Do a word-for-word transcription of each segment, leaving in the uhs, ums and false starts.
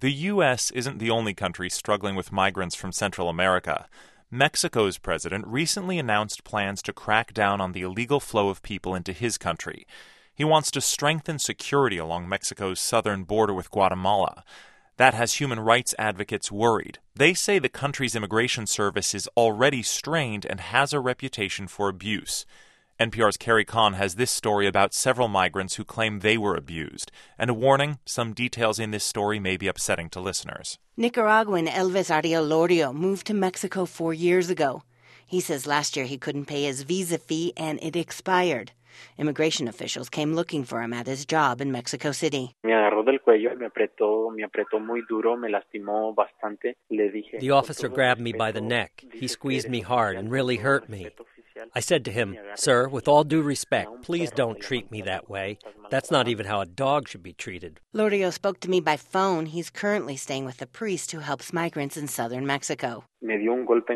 The U S isn't the only country struggling with migrants from Central America. Mexico's president recently announced plans to crack down on the illegal flow of people into his country. He wants to strengthen security along Mexico's southern border with Guatemala. That has human rights advocates worried. They say the country's immigration service is already strained and has a reputation for abuse. N P R's Carrie Kahn has this story about several migrants who claim they were abused. And a warning, some details in this story may be upsetting to listeners. Nicaraguan Elvis Ariel Lorio moved to Mexico four years ago. He says last year he couldn't pay his visa fee and it expired. Immigration officials came looking for him at his job in Mexico City. The officer grabbed me by the neck. He squeezed me hard and really hurt me. I said to him, "Sir, with all due respect, please don't treat me that way. That's not even how a dog should be treated." Lorio spoke to me by phone. He's currently staying with a priest who helps migrants in southern Mexico. He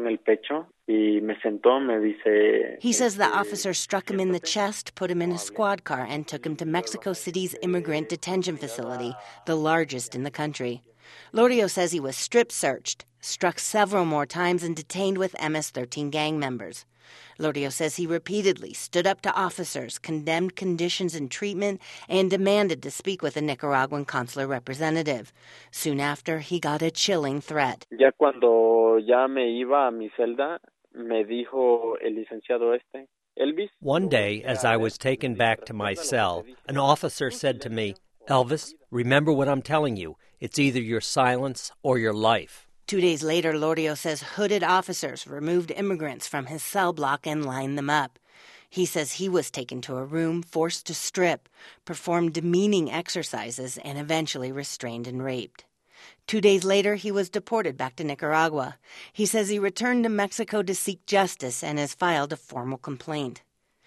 says the officer struck him in the chest, put him in a squad car, and took him to Mexico City's immigrant detention facility, the largest in the country. Lorio says he was strip searched, struck several more times, and detained with M S thirteen gang members. Lorio says he repeatedly stood up to officers, condemned conditions and treatment, and demanded to speak with a Nicaraguan consular representative. Soon after, he got a chilling threat. Ya cuando ya me iba a mi celda, me dijo el licenciado este, Elvis. One day, as I was taken back to my cell, an officer said to me, "Elvis, remember what I'm telling you. It's either your silence or your life." Two days later, Lorio says hooded officers removed immigrants from his cell block and lined them up. He says he was taken to a room, forced to strip, perform demeaning exercises, and eventually restrained and raped. Two days later, he was deported back to Nicaragua. He says he returned to Mexico to seek justice and has filed a formal complaint.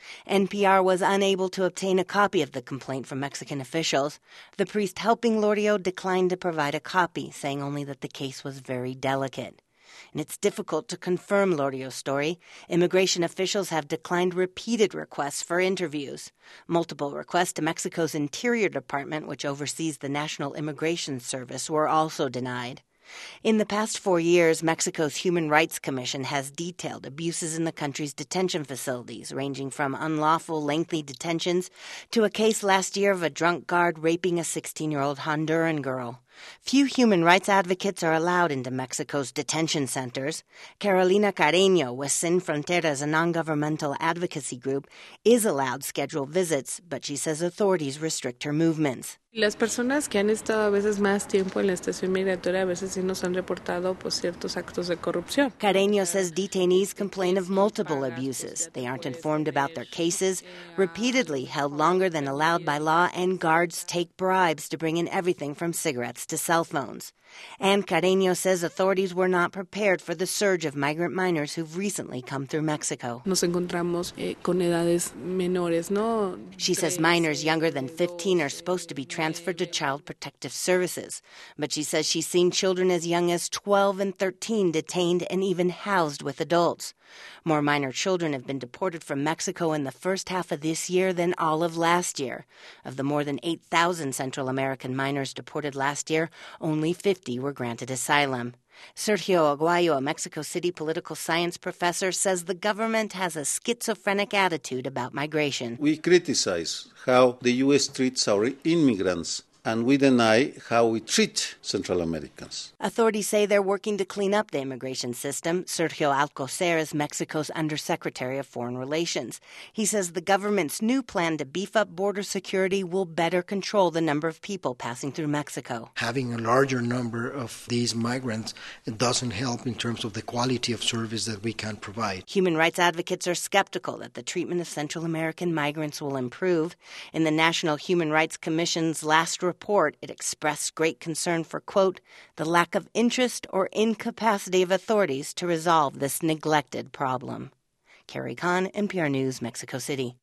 N P R was unable to obtain a copy of the complaint from Mexican officials. The priest helping Lorio declined to provide a copy, saying only that the case was very delicate. And it's difficult to confirm Lorio's story. Immigration officials have declined repeated requests for interviews. Multiple requests to Mexico's Interior Department, which oversees the National Immigration Service, were also denied. In the past four years, Mexico's Human Rights Commission has detailed abuses in the country's detention facilities, ranging from unlawful, lengthy detentions to a case last year of a drunk guard raping a sixteen-year-old Honduran girl. Few human rights advocates are allowed into Mexico's detention centers. Carolina Carreño with Sin Fronteras, a non-governmental advocacy group, is allowed scheduled visits, but she says authorities restrict her movements. Las personas que han estado a veces más tiempo en la estación migratoria a veces sí nos han reportado pues, ciertos actos de corrupción. Carreño says detainees complain of multiple abuses. They aren't informed about their cases, repeatedly held longer than allowed by law, and guards take bribes to bring in everything from cigarettes to cell phones. And Carreño says authorities were not prepared for the surge of migrant minors who've recently come through Mexico. Nos encontramos eh, con edades menores, ¿no? She says minors younger than fifteen are supposed to be transferred to Child Protective Services. But she says she's seen children as young as twelve and thirteen detained and even housed with adults. More minor children have been deported from Mexico in the first half of this year than all of last year. Of the more than eight thousand Central American minors deported last year, only fifty were granted asylum. Sergio Aguayo, a Mexico City political science professor, says the government has a schizophrenic attitude about migration. We criticize how the U S treats our immigrants, and we deny how we treat Central Americans. Authorities say they're working to clean up the immigration system. Sergio Alcocer is Mexico's Undersecretary of Foreign Relations. He says the government's new plan to beef up border security will better control the number of people passing through Mexico. Having a larger number of these migrants doesn't help in terms of the quality of service that we can provide. Human rights advocates are skeptical that the treatment of Central American migrants will improve. In the National Human Rights Commission's last report, report, it expressed great concern for, quote, the lack of interest or incapacity of authorities to resolve this neglected problem. Carrie Kahn, N P R News, Mexico City.